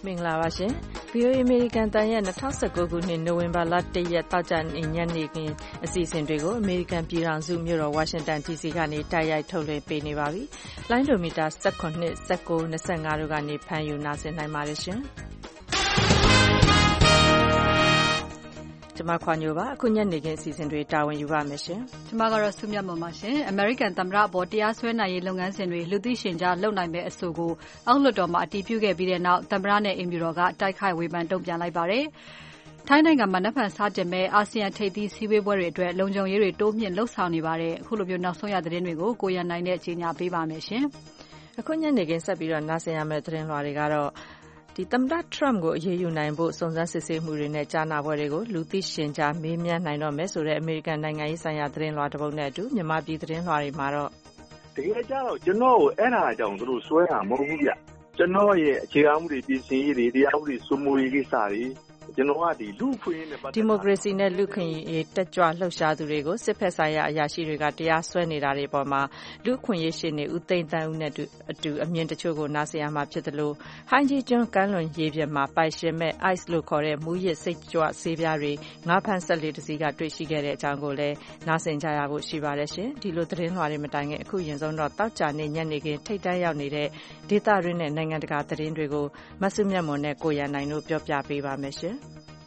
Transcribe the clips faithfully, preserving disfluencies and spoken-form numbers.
င်္ဂလာပါရှင်။ ဗွီအိုအေ အမေရိကန်အသံရဲ့၂၀၁၉ ခုနှစ် နိုဝင်ဘာလ ၁ ရက်သောကြာနေ့ညနေခင်းအစီအစဉ်တွေကိုအမေရိကန်ပြည်ထောင်စုမြို့တော်ဝါရှင်တန်ဒီစီကနေတိုက်ရိုက်ထုတ်လွှင့်ပေးနေပါပြီ။လိုင်းဒိုမီတာ၁၇, ၁၉, ၂၅တို့ကနေဖမ်းယူနာဆင်နိုင်ပါတယ်ရှင်။ကျွန်မခွာညိုပါအခုညနေခင်းအစီအစဉ်တွေတာဝန်ယူပါမယ်ရှင်။ကျွန်မကတော့စုမြတ်မွန်ပါရှင်။ American သမ္မတအပေါ်တရားစွဲနိုင်ရေးလုပ်ငန်းစဉ်တွေလူသိရှင်ကြားလုပ်နိုင်မဲ့အဆိုကိုအောက်လွှတ်တော်မှာအတည်ပြုခဲ့ပြီးတဲ့နောက်သမ္မတနဲ့အိမ်ဖြူတော်ကတိုက်ခိုက်ဝေဖန်တုံ့ပြန်လိုက်ပါတယ်။ထိုင်းနိုင်ငံမှာနက်ဖြန်စတင်မဲ့အာဆီယံထိပ်သီးစည်းဝေးပွဲတွေအတွက်လုံခြုံရေးတွေတိုးမြင့်လှုပ်ဆောင်နေပါတယ်။အခုလိုမျိုးနောက်ဆုံးရသတင်းတွေကိုကိုရန်နိုင်နဲ့ကြီးညာပေးပါမယ်ရှင်။အခုညနေခင်းဆက်ပြီးတော့နားဆင်ရမယ့်သတင်းလွှာတွေကတော့ဒီသမ္မတ Trump ကိုအရေးယူနိုင်ဖို့စုံစမ်းစစ်ဆေးမှုတွေနဲ့ကြားနာပွဲတွေကိုလူသိရှင်ကြားမေးမြန်းနိုင်တော့မယ်ဆိုတဲ့အမေရိကန်နိုင်ငံရေးဆိုင်ရာသတင်းလွှာတစ်ပုဒ်နဲ့အတူမြန်မာပြည်သတင်းလွှာတွေမှာတော့တကယ်ကြတော့ကျွန်တော်ကိုအဲ့ဒါကြောင့်သူတို့စွဲတာမဟုတ်ဘူးဗျကျွန်တော်ရဲ့အခြေခံမှုတွေပြင်ဆင်ရေးတွေတရားဥပဒေစိုးမိုးရေးကိစ္စတွေကျွန်တော်ကဒီလူခွင့်နဲ့ဒီမိုကရေစီနဲ့လူခွင့်ရေးတက်ကြွလှုပ်ရှားသူတွေကိုစစ်ဖက်ဆိုင်ရာအရာရှိတွေကတရားစွဲနေတာတွေပေါ်မှာလူခွင့်ရေးရှင်တွေဦးသိန်းတန်းဦးနဲ့အတူအမြင်တချို့ကိုနားဆင်ရမှာဖြစ်တယ်လို့ဟိုင်းကြီးကျွန်းကမ်းလွန်ရေးပြမှာပိုင်ရှင်မဲ့ ice လို့ခေါ်တဲ့မူရစ်စိတ်ကြွဆေးပြားတွေငါးဖမ်းဆက်လေးတစ်စီးကတွေ့ရှိခဲ့တဲ့အကြောင်းကိုလည်းနားဆင်ကြရဖို့ရှိပါတယ်ရှင်ဒီလိုသတင်းလွှာတွေမတိုင်ခင်အခုရင်ဆုံးတော့တောက်ကြနေညနေခင်းထိတ်တန်းရောက်နေတဲ့ဒေသရင်းနဲ့နိုင်ငံတကာသတင်းတွေကိုမဆုမြတ်မွန်နဲ့ကိုရန်နိုင်တို့ပြောပြပေးပါမယ်ရှင်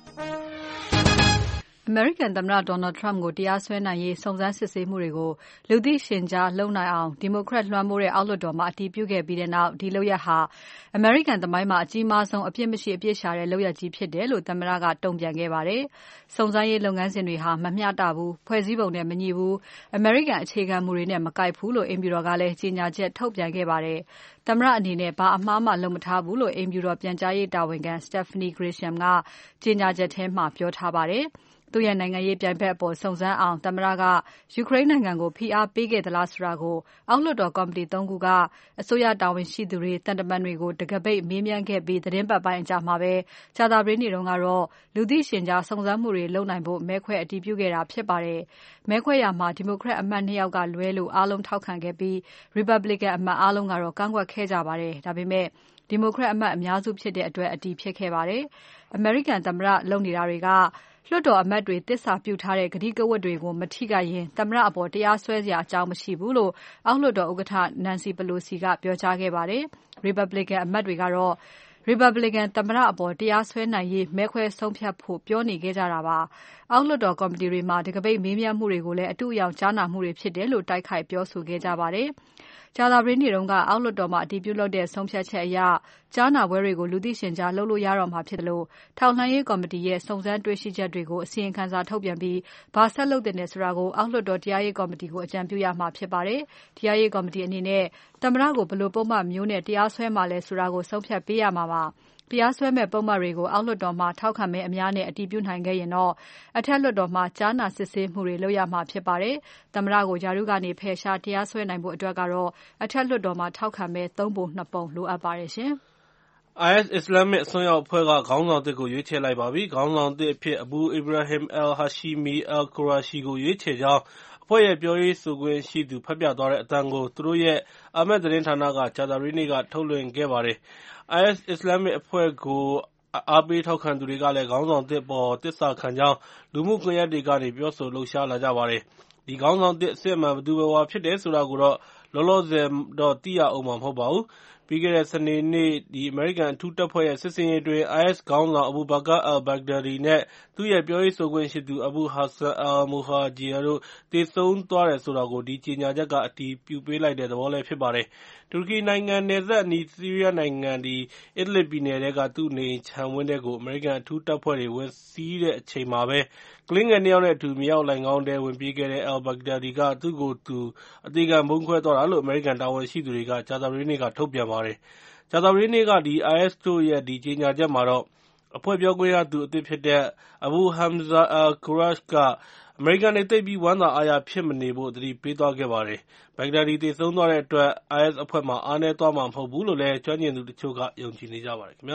American သမ္မတ Donald Trump ကိုတရားစွဲနိုင်ရေးစုံစမ်းစစ်ဆေးမှုတွေကိုလူသိရှင်ကြားလုပ်နိုင်အောင် Democrat လွှမ်းမိုးတဲ့အောက်လွှတ်တော်မှာအတည်ပြုခဲ့ပြီးတဲ့နောက်ဒီလုပ်ရပ်ဟာ American သမိုင်းမှာအကြီးမားဆုံးအပြစ်မရှိအပြစ်ရှာတဲ့လုပ်ရပ်ကြီးဖြစ်တယ်လို့သမ္မတကတုံ့ပြန်ခဲ့ပါတယ်။စုံစမ်းရေးလုပ်ငန်းစဉ်တွေဟာမမျှတဘူး၊ဖွဲ့စည်းပုံနဲ့မညီဘူး၊အမေရိကန်အခြေခံမူတွေနဲ့မကိုက်ဘူးလို့အိမ်ဖြူတော်ကလည်းကြေညာချက်ထုတ်ပြန်ခဲ့ပါတယ်။သမ္မတအနေနဲ့ဘာအမှားမှလုပ်မထားဘူးလို့အိမ်ဖြူတော်ပြန်ကြားရေးတာဝန်ခံ Stephanie Grisham ကကြေညာချက်ထဲမှာပြောထားပါတယ်။သူ့ရဲ့နိုင်ငံရေးပြိုင်ဘက်အပေါ်စုံစမ်းအောင်သမ္မတကယူကရိန်းနိုင်ငံကိုဖိအားပေးခဲ့သလားဆိုတာကိုအောက်လွှတ်တော်ကော်မတီသုံးခုကအစိုးရတာဝန်ရှိသူတွေတန်တမန်တွေကိုတကပိတ်မေးမြန်းခဲ့ပြီးသတင်းပတ်ပိုင်းအကြာမှာပဲကြာသပတေးနေ့တုန်းကတော့လူသိရှင်ကြားစုံစမ်းမှုတွေလုပ်နိုင်ဖို့မဲခွဲအတည်ပြုခဲ့တာဖြစ်ပါတယ်။မဲခွဲရာမှာဒီမိုကရက်အမတ်နှစ်ယောက်ကလွဲလို့အားလုံးထောက်ခံခဲ့ပြီး Republican အမတ်အားလုံးကတော့ကန့်ကွက်ခဲ့ကြပါတယ်။ဒါပေမဲ့ဒီမိုကရက်အမတ်အများစုဖြစ်တဲ့အတွက်အတည်ဖြစ်ခဲ့ပါတယ်။ American သမ္မတလုပ်နေတာတွေကလွှတ်တော်အမတ်တွေသစ္စာပြုထားတဲ့ကတိကဝတ်တွေကိုမထိခိုက်ရင်သမ္မတအပေါ်တရားစွဲစရာအကြောင်းမရှိဘူးလို့အောက်လွှတ်တော်ဥက္ကဋ္ဌ Nancy Pelosi ကပြောကြားခဲ့ပါတယ်။ Republican အမတ်တွေကတော့ Republican သမ္မတအပေါ်တရားစွဲနိုင်ရေးမဲခွဲဆုံးဖြတ်ဖို့ပြောနေခဲ့ကြတာပါ။အောက်လွှတ်တော်ကော်မတီတွေမှာတကပိတ်မေးမြန်းမှုတွေကိုလည်းအတုအယောင်ကြားနာမှုတွေဖြစ်တယ်လို့တိုက်ခိုက်ပြောဆိုခဲ့ကြပါတယ်။ကြာသပတေးနေ့တုန်းကအောက်လွှတ်တော်မှာအတည်ပြုလုပ်တဲ့ဆုံးဖြတ်ချက်အရကြားနာပွဲတွေကိုလူသိရှင်ကြားလုပ်လို့ရတော့မှာဖြစ်တယ်လို့ထောက်လှမ်းရေးကော်မတီရဲ့စုံစမ်းတွေ့ရှိချက်တွေကိုအစီရင်ခံစာထုတ်ပြန်ပြီးဘာဆက်လုပ်တဲ့ဆိုတာကိုအောက်လွှတ်တော်တရားရေးကော်မတီကိုအကြံပြုရမှာဖြစ်ပါတယ်။တရားရေးကော်မတီအနေနဲ့သမ္မတကိုဘယ်လိုပုံမှန်မျိုးနဲ့တရားစွဲမှာလဲဆိုတာကိုဆုံးဖြတ်ပေးရမှာပါ။တရားစွဲမဲ့ပုံမှန်တွေကိုအောက်လွှတ်တော်မှာထောက်ခံမဲအများနဲ့အတည်ပြုနိုင်ခဲ့ရင်တော့အထက်လွှတ်တော်မှာကြားနာစစ်ဆေးမှုတွေလုပ်ရမှာဖြစ်ပါတယ်။သမ္မတကိုယာရုကနေဖယ်ရှားတရားစွဲနိုင်ဖို့အတွက်ကတော့အထက်လွှတ်တော်မှာထောက်ခံမဲသုံးပုံနှစ်ပုံလိုအပ်ပါတယ်ရှင်။ IS အစ္စလာမစ်အစွန်းရောက်အဖွဲ့ကခေါင်းဆောင်သစ်ကိုရွေးချယ်လိုက်ပါပြီ။ခေါင်းဆောင်သစ်အဖြစ် Abu Ibrahim al-Hashimi al-Qurayshi ကိုရွေးချယ်ကြောင်းအဖွဲ့ရဲ့ပြောရေးဆိုခွင့်ရှိသူဖတ်ပြသွားတဲ့အသံကိုသူတို့ရဲ့ Amaq သတင်းဌာနကကြာသပတေးနေ့ကထုတ်လွှင့်ခဲ့ပါတယ်။ IS အစ္စလာမစ်အဖွဲ့ကိုအားပေးထောက်ခံသူတွေကလည်းခေါင်းဆောင်သစ်အပေါ်သစ္စာခံကြောင်းလူမှုကွန်ရက်တွေကနေပြောဆိုလှုပ်ရှားလာကြပါတယ်။ဒီခေါင်းဆောင်သစ်အစစ်အမှန်ဘယ်သူဘယ်ဝါဖြစ်တယ်ဆိုတာကိုတော့လောလောဆယ်တော့သိရဦးမှာမဟုတ်ပါဘူး။ပြီးခဲ့တဲ့စနေနေ့အမေရိကန်အထူးတပ်ဖွဲ့ရဲ့စစ်ဆင်ရေးအတွင်း IS ခေါင်းဆောင် Abu Bakr al-Baghdadi နဲ့သူ့ရဲ့ပြောရေးဆိုခွင့်ရှိသူ Abu Hassan al-Muhajir တို့သေဆုံးသွားတယ်ဆိုတာကိုဒီကြေညာချက်ကအတည်ပြုပေးလိုက်တဲ့သဘောလည်းဖြစ်ပါတယ်။တူရကီနိုင်ငံနယ်စပ်အနီးဆီးရီးယားနိုင်ငံ Idlib ပြည်နယ်ထဲကသူ့နေအိမ်ခြံဝင်းထဲကိုအမေရိကန်အထူးတပ်ဖွဲ့တွေဝင်စီးတဲ့အချိန်မှာပဲကလေးငယ်နှစ်ယောက်နဲ့အတူမြေအောက်လိုဏ်ခေါင်းထဲဝင်ပြေးခဲ့တဲ့ al-Baghdadi ကသူ့ကိုယ်သူအသေခံဗုံးခွဲသွားတာလို့အမေရိကန်တာဝန်ရှိသူတွေကကြာသပတေးနေ့ကထုတ်ပြန်ပါတယ်။ကြာသပတေးနေ့က IS တို့ရဲ့ကြေညာချက်မှာတော့အဖွဲ့ပြောခွင့်ရသူအသစ်ဖြစ်တဲ့ Abu Hamza al-Quraysh ကအမေရိကန်တွေသိပ်ပြီးဝမ်းသာအားရဖြစ်မနေဖို့သတိပေးသွားခဲ့ပါတယ်။ Baghdadi သေဆုံးသွားတဲ့အတွက် IS အဖွဲ့မှာအားနည်းသွားမှာမဟုတ်ဘူးလို့လည်းကျွမ်းကျင်သူတချို့ကယုံကြည်နေကြပါတယ်ခင်ဗျာ။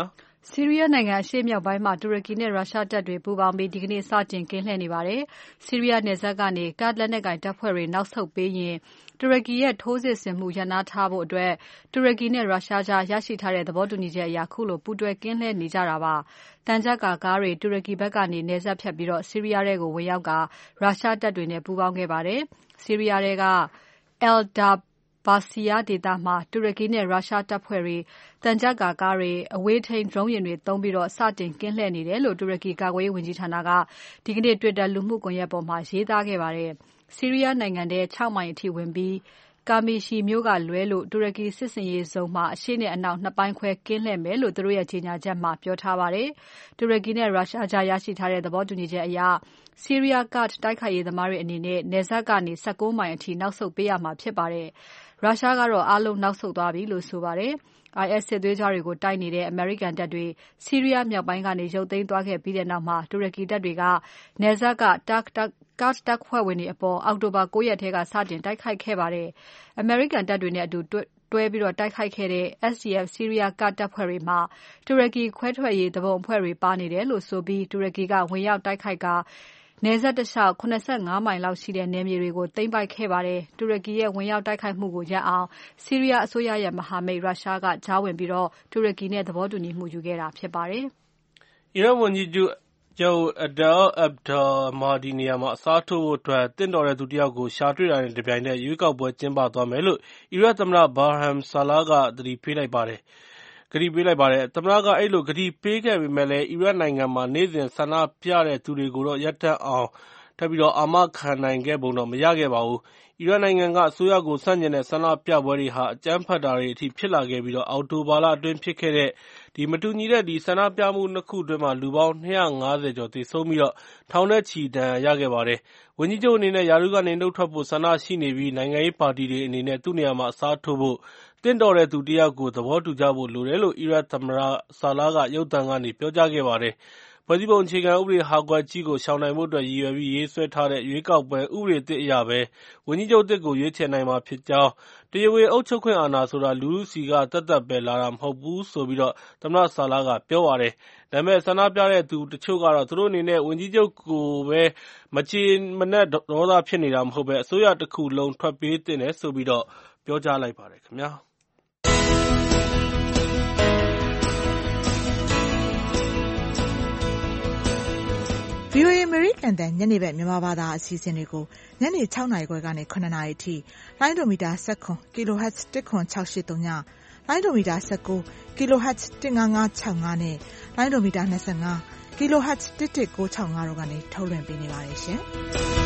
ဆီးရီးယားနိုင်ငံအရှေ့မြောက်ပိုင်းမှာတူရကီနဲ့ရုရှားတပ်တွေပူးပေါင်းပြီးဒီကနေ့စတင်ကင်းလှည့်နေပါတယ်။ဆီးရီးယားနယ်စပ်ကနေကာ့ဒ်လက်နက်ကိုင်တပ်ဖွဲ့တွေနောက်ဆုတ်ပေးရင်တူရကီရဲ့ထိုးစစ်ဆင်မှုရပ်နားထားဖို့အတွက်တူရကီနဲ့ရုရှားကြားရရှိထားတဲ့သဘောတူညီချက်အရခုလိုပူးတွဲကင်းလှည့်နေကြတာပါ။တန်ကြပ်ကာကားတွေတူရကီဘက်ကနေနယ်စပ်ဖြတ်ပြီးဆီးရီးယားထဲကိုဝင်ရောက်ကရုရှားတပ်တွေနဲ့ပူးပေါင်းခဲ့ပါတယ်။ဆီးရီးယားထဲက Al-Dabasiyah ဒေသမှာတူရကီနဲ့ရုရှားတပ်ဖွဲ့တွေတန်ကြပ်ကာကားတွေအဝေးထိန်း drone ယာဉ်တွေသုံးပြီးစတင်ကင်းလှည့်နေတယ်လို့တူရကီကာကွယ်ရေးဝန်ကြီးဌာနကဒီကနေ့ Twitter လူမှုကွန်ရက်ပေါ်မှာရေးသားခဲ့ပါတယ်။ဆီးရီးယားနိုင်ငံထဲ၆မိုင်အထိဝင်ပြီးQamishli မြို့ကလွဲလို့တူရကီစစ်ဆင်ရေးဇုံမှာအရှေ့နဲ့အနောက်နှစ်ပိုင်းခွဲကင်းလှည့်မယ်လို့သူတို့ရဲ့ကြေညာချက်မှာပြောထားပါတယ်။တူရကီနဲ့ရုရှားကြားရရှိထားတဲ့သဘောတူညီချက်အရဆီးရီးယားကာ့ဒ်တိုက်ခိုက်ရေးသမားတွေအနေနဲ့နယ်စပ်ကနေ၁၉မိုင်အထိနောက်ဆုတ်ပေးရမှာဖြစ်ပါတယ်။ရုရှားကတော့အားလုံးနောက်ဆုတ်သွားပြီလို့ဆိုပါတယ်။ IS စစ်သွေးကြွတွေကိုတိုက်နေတဲ့အမေရိကန်တပ်တွေဆီးရီးယားမြောက်ပိုင်းကနေရုပ်သိမ်းသွားခဲ့ပြီးနောက်မှာတူရကီတပ်တွေကနယ်စပ်ကကာ့ဒ်တပ်ဖွဲ့ဝင်တွေအပေါ်အောက်တိုဘာ၉ရက်ထဲကစတင်တိုက်ခိုက်ခဲ့ပါတယ်။အမေရိကန်တပ်တွေနဲ့အတူတွဲပြီးတိုက်ခိုက်ခဲ့တဲ့ S D F ဆီးရီးယားကာ့ဒ်တပ်ဖွဲ့တွေမှာတူရကီခွဲထွက်ရေးသူပုန်အဖွဲ့တွေပါနေတယ်လို့ဆိုပြီးတူရကီကဝင်ရောက်တိုက်ခိုက်ကာနယ်စပ်တလျှောက်၇၅မိုင်လောက်ရှိတဲ့နယ်မြေတွေကိုသိမ်းပိုက်ခဲ့ပါတယ်။တူရကီရဲ့ဝင်ရောက်တိုက်ခိုက်မှုကိုရပ်အောင်ဆီးရီးယားအစိုးရရဲ့မဟာမိတ်ရုရှားကကြားဝင်ပြီးတူရကီနဲ့သဘောတူညီမှုယူခဲ့တာဖြစ်ပါတယ်။အီရတ်ဝန်ကြီးချုပ်ချုပ် Adel Abdul-Mahdi နေရာမှာအစားထိုးဖို့အတွက်တင့်တော်တဲ့သူတစ်ယောက်ကိုရှာတွေ့တာနဲ့တပြိုင်နက်ရွေးကောက်ပွဲကျင်းပသွားမယ်လို့အီရတ်သမ္မတ Barham Saleh ကသတိပေးလိုက်ပါတယ်။ကတိပေးလိုက်ပါတယ်။သမ္မတကအဲ့လိုကတိပေးခဲ့ပေမဲ့လည်းအီရတ်နိုင်ငံမှာနေ့စဉ်ဆန္ဒပြတဲ့သူတွေကိုတော့ရပ်တန့်အောင်ထပ်ပြီးတော့အာမခံနိုင်ခဲ့ပုံတော့မရခဲ့ပါဘူး။အီရတ်နိုင်ငံကအစိုးရကိုဆန့်ကျင်တဲ့ဆန္ဒပြပွဲတွေဟာအကြမ်းဖက်တာတွေအထိဖြစ်လာခဲ့ပြီးတော့အောက်တိုဘာလအတွင်းဖြစ်ခဲ့တဲ့ဒီမတူညီတဲ့ဒီဆန္ဒပြမှုနှစ်ခုအတွင်းမှာလူပေါင်း၂၅၀ကျော်သေဆုံးပြီးတော့ထောင်နဲ့ချီဒဏ်ရာရခဲ့ပါတယ်။ဝန်ကြီးချုပ်အနေနဲ့ယာရုကနေနှုတ်ထွက်ဖို့ဆန္ဒရှိနေပြီးနိုင်ငံရေးပါတီတွေအနေနဲ့သူ့နေရာမှာအစားထိုးဖို့တင့်တော်တဲ့သူတစ်ယောက်ကိုသဘောတူကြဖို့လိုတယ်လို့အီရတ်သမ္မတဆာလာကရုပ်သံကနေပြောကြားခဲ့ပါတယ်။ဖွဲ့စည်းပုံအခြေခံဥပဒေဟာကွက်ကြီးကိုရှောင်နိုင်ဖို့အတွက်ရည်ရွယ်ပြီးရေးဆွဲထားတဲ့ရွေးကောက်ပွဲဥပဒေသစ်အရပဲဝန်ကြီးချုပ်သစ်ကိုရွေးချယ်နိုင်မှာဖြစ်ကြောင်းတရားဝင်အုပ်ချုပ်ခွင့်အာဏာဆိုတာလူထုစီကသက်သက်ပဲလာတာမဟုတ်ဘူးဆိုပြီးတော့သမ္မတဆာလာကပြောပါတယ်။ဒါပေမဲ့ဆန္ဒပြတဲ့သူတချို့ကတော့သူတို့အနေနဲ့ဝန်ကြီးချုပ်ကိုပဲမကျေမနပ်ဒေါသဖြစ်နေတာမဟုတ်ပဲအစိုးရတစ်ခုလုံးထွက်ပေးသင့်တယ်ဆိုပြီးတော့ပြောကြားလိုက်ပါတယ်ခင်ဗျာ။ဗွီအိုအေ American တန်ညနေဘက်မြန်မာဘာသာအစီအစဉ်တွေကိုညနေ၆နာရီခွဲကနေ၇နာရီအထိလိုင်းဒိုမီတာ၁၇ kilohertz တစ်ခွန်၆၈၃ညလိုင်းဒိုမီတာ၁၉ kilohertz တစ်၅၅၆၅နဲ့လိုင်းဒိုမီတာ၂၅ kilohertz တစ်တစ်၉၆၅တို့ကနေထုတ်လွှင့်ပေးနေပါတယ်ရှင်။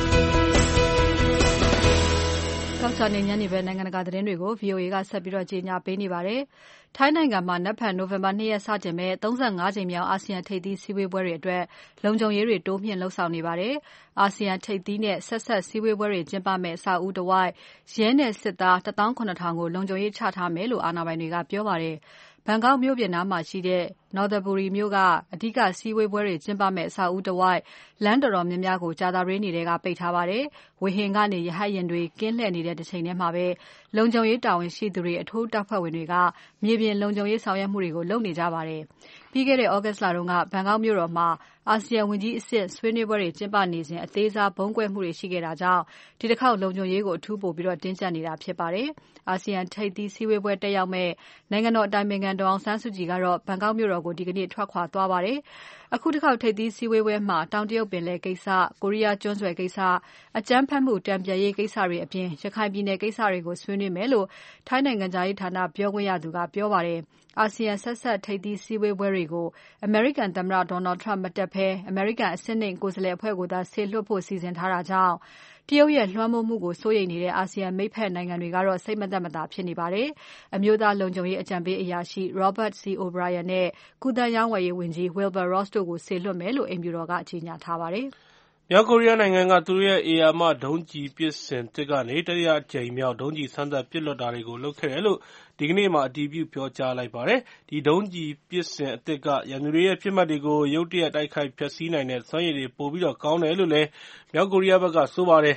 ကောက်ချာနေညနေပဲနိုင်ငံတကာသတင်းတွေကို ဗွီအိုအေ ကဆက်ပြီးတော့ကြေညာပေးနေပါတယ်။ထိုင်းနိုင်ငံမှာနက်ဖြန်နိုဝင်ဘာ၂ရက်စတင်မဲ့၃၅ကြိမ်မြောက်အာဆီယံထိပ်သီးစည်းဝေးပွဲတွေအတွက်လုံခြုံရေးတွေတိုးမြှင့်လှုပ်ဆောင်နေပါတယ်။အာဆီယံထိပ်သီးနဲ့ဆက်ဆက်စည်းဝေးပွဲတွေကျင်းပမဲ့အဆောက်အဦတစ်ဝိုက်ရဲနဲ့စစ်သား၁သောင်း၇ထောင်ကိုလုံခြုံရေးချထားမယ်လို့အာဏာပိုင်တွေကပြောပါတယ်။ဘန်ကောက်မြို့ပြင်နားမှာရှိတဲ့ Nonthaburi မြို့ကအဓိကစည်းဝေးပွဲတွေကျင်းပမဲ့အဆောက်အဦတစ်ဝိုက်လမ်းတော်တော်များများကိုကြာသပတေးနေ့ကပိတ်ထားပါတယ်။ဝေဟင်ကနေရဟတ်ယာဉ်တွေကင်းလှည့်နေတဲ့တစ်ချိန်ထဲမှာပဲလုံခြုံရေးတာဝန်ရှိသူတွေအထူးတပ်ဖွဲ့ဝင်တွေကမြေပြင်လုံခြုံရေးဆောင်ရွက်မှုတွေကိုလုပ်နေကြပါတယ်။ပြီးခဲ့တဲ့ August လတုန်းကဘန်ကောက်မြို့တော်မှာအာဆီယံဝန်ကြီးအဆင့်ဆွေးနွေးပွဲတွေကျင်းပနေစဉ်အသေးစားဗုံးကွဲမှုတွေရှိခဲ့တာကြောင့်ဒီတစ်ခေါက်လုံခြုံရေးကိုအထူးပိုပြီးတော့တင်းကျပ်နေတာဖြစ်ပါတယ်။အာဆီယံထိပ်သီးစည်းဝေးပွဲတက်ရောက်မဲ့နိုင်ငံတော်အတိုင်ပင်ခံဒေါ်အောင်ဆန်းစုကြည်ကတော့ဘန်ကောက်မြို့တော်ကိုဒီကနေ့ထွက်ခွာသွားပါတယ်။အခုတစ်ခေါက်ထိပ်သီးစည်းဝေးပွဲမှာတောင်တရုတ်ပင်လယ်ကိစ္စ၊ကိုရီးယားကျွန်းဆွယ်ကိစ္စ၊အကြမ်းဖက်မှုတန်ပြန်ရေးကိစ္စတွေအပြင်ရခိုင်ပြည်နယ်ကိစ္စတွေကိုဆွေးနွေးမယ်လို့ထိုင်းနိုင်ငံခြားရေးဌာနပြောခွင့်ရသူကပြောပါတယ်။အာဆီယံဆက်ဆက်ထိပ်သီးစည်းဝေးပွဲတွေကိုအမေရိကန်သမ္မတ Donald Trump မတက်ဘဲအမေရိကန်အဆင့်နှင့်ကိုယ်စားလှယ်အဖွဲ့ကိုသာစေလွှတ်ဖို့စီစဉ်ထားတာကြောင့်တရုတ်ရဲ့လွှမ်းမိုးမှုကိုစိုးရိမ်နေတဲ့အာဆီယံမိတ်ဖက်နိုင်ငံတွေကတော့စိတ်မသက်မသာဖြစ်နေပါတယ်။အမျိုးသားလုံခြုံရေးအကြံပေးအရာရှိ Robert C. O'Brien နဲ့ကုသရေးဝယ်ရေးဝန်ကြီး Wilbur Ross တို့ကိုစေလွှတ်မယ်လို့အိမ်ဖြူတော်ကကြေညာထားပါတယ်။မြောက်ကိုရီးယားနိုင်ငံကသူတို့ရဲ့ဧရာမဒုံးကျည်ပစ်စင်သစ်ကနေတတိယအကြိမ်မြောက်ဒုံးကျည်စမ်းသပ်ပစ်လွှတ်တာတွေကိုလုပ်ခဲ့တယ်လို့ဒီကနေ့မှအတည်ပြုပြောကြားလိုက်ပါတယ်။ဒီဒုံးကျည်ပစ်စင်အသစ်ကရန်သူတွေရဲ့ပစ်မှတ်တွေကိုရုတ်တရက်တိုက်ခိုက်ဖျက်ဆီးနိုင်တဲ့စွမ်းရည်တွေပိုပြီးတော့ကောင်းတယ်လို့လည်းမြောက်ကိုရီးယားဘက်ကဆိုပါတယ်။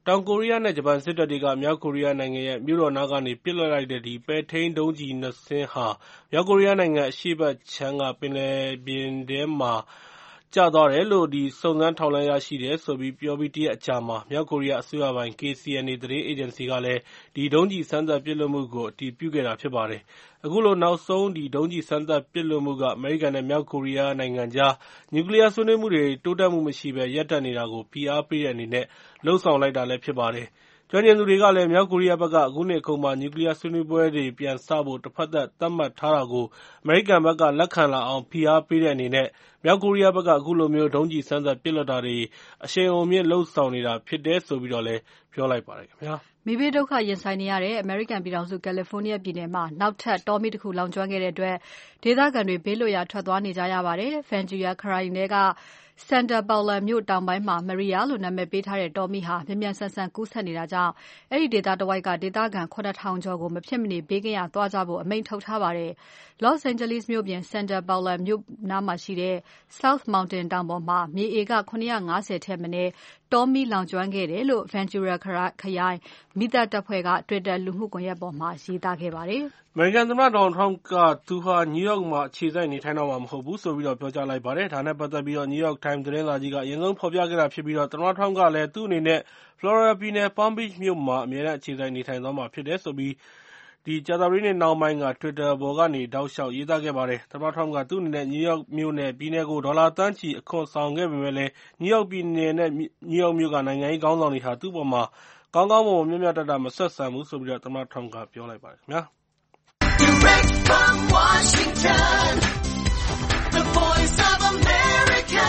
တောင်ကိုရီးယားနဲ့ဂျပန်စစ်တပ်တွေကမြောက်ကိုရီးယားနိုင်ငံရဲ့မြို့တော်နားကနေပစ်လွှတ်လိုက်တဲ့ဒီပဲ့ထိန်းဒုံးကျည်နှစ်စင်းဟာမြောက်ကိုရီးယားနိုင်ငံအရှေ့ဘက်ခြမ်းကပင်လယ်ပြင်ထဲမှာကျသွားတယ်လို့စုံစမ်းထောက်လှမ်းရရှိတယ်ဆိုပြီးပြောပြီးတရက်အကြာမှာမြောက်ကိုရီးယားအစိုးရပိုင် K C N A သတင်းအေဂျင်စီကလည်းဒီဒုံးကျည်စမ်းသပ်ပစ်လွှတ်မှုကိုအတည်ပြုခဲ့တာဖြစ်ပါတယ်။အခုလိုနောက်ဆုံးဒီဒုံးကျည်စမ်းသပ်ပစ်လွှတ်မှုကအမေရိကန်နဲ့မြောက်ကိုရီးယားနိုင်ငံကြားနျူကလီးယားဆွေးနွေးမှုတွေတိုးတက်မှုမရှိဘဲရပ်တန့်နေတာကိုဖိအားပေးတဲ့အနေနဲ့လုပ်ဆောင်လိုက်တာလည်းဖြစ်ပါတယ်။ကျွမ်းကျင်သူတွေကလည်းမြောက်ကိုရီးယားဘက်ကအခုနှစ်အကုန်မှာနျူကလီးယားဆွေးနွေးပွဲတွေပြန်စဖို့တဖက်သတ်သတ်မှတ်ထားတာကိုအမေရိကန်ဘက်ကလက်ခံလာအောင်ဖိအားပေးတဲ့အနေနဲ့မြောက်ကိုရီးယားဘက်ကအခုလိုမျိုးဒုံးကျည်စမ်းသပ်ပစ်လွှတ်တာတွေအရှိန်အဟုန်မြင့်လုပ်ဆောင်နေတာဖြစ်တယ်ဆိုပြီးတော့လည်းပြောလိုက်ပါတယ်ခင်ဗျာ။မိဘဒုက္ခရင်ဆိုင်နေရတဲ့အမေရိကန်ပြည်ထောင်စုကယ်လီဖိုးနီးယားပြည်နယ်မှာနောက်ထပ်တောမီးတစ်ခုလောင်ကျွမ်းခဲ့တဲ့အတွက်ဒေသခံတွေဘေးလွတ်ရာထွက်သွားနေကြရပါတယ်။ Ventura ခရိုင်ထဲကSanta Paula မြို့တောင်ပိုင်းမှာ Maria လို့နာမည်ပေးထားတဲ့တောမီးဟာမြန်မြန်ဆန်ဆန်ကူးစက်နေတာကြောင့်အဲဒီဒေသတဝိုက်ကဒေသခံခုနှစ်ထောင်ကျော်ကိုမဖြစ်မနေဘေးကင်းရာသွားကြဖို့အမိန့်ထုတ်ထားပါတယ်။ Los Angeles မြို့ပြင် Santa Paula မြို့နားမှာရှိတဲ့ South Mountain တောင်ပေါ်မှာမြေဧက၇၅၀ထက်မနည်းတောမီးလောင်ကျွမ်းခဲ့တယ်လို့ Ventura ခရိုင်မီးသတ်တပ်ဖွဲ့က Twitter လူမှုကွန်ရက်ပေါ်မှာရေးသားခဲ့ပါတယ်။အမေရိကန်သမ္မတ Donald Trump ကသူဟာ New York မှာအခြေစိုက်နေထိုင်တော့မှာမဟုတ်ဘူးဆိုပြီးပြောကြားလိုက်ပါတယ်။ဒါနဲ့ပတ်သက်ပြီး New York Times သတင်းစာကြီးကအရင်ဆုံးဖော်ပြခဲ့တာဖြစ်ပြီးသမ္မတ Trump ကလည်းသူ့အနေနဲ့ Florida ပြည်နယ် Palm Beach မြို့မှာအမြဲတမ်းအခြေစိုက်နေထိုင်သွားမှာဖြစ်တယ်ဆိုပြီးကြာသပတေးနေ့နှောင်းပိုင်းက Twitter ပေါ်ကနေတောက်လျှောက်ရေးသားခဲ့ပါတယ်။သမ္မတ Trump ကသူ့အနေနဲ့ New York မြို့နဲ့ပြည်နယ်ကိုဒေါ်လာသန်းချီအခွန်ဆောင်ခဲ့ပေမဲ့လည်း New York ပြည်နယ်နဲ့ New York မြို့ကနိုင်ငံရေးခေါင်းဆောင်တွေဟာသူ့အပေါ်မှာကောင်းကောင်းမွန်မွန်မျှမျှတတမဆက်ဆံဘူးဆိုပြီးသမ္မတ Trump ကပြောလိုက်ပါတယ်ခင်ဗျာ။ Direct from Washington, the voice of America,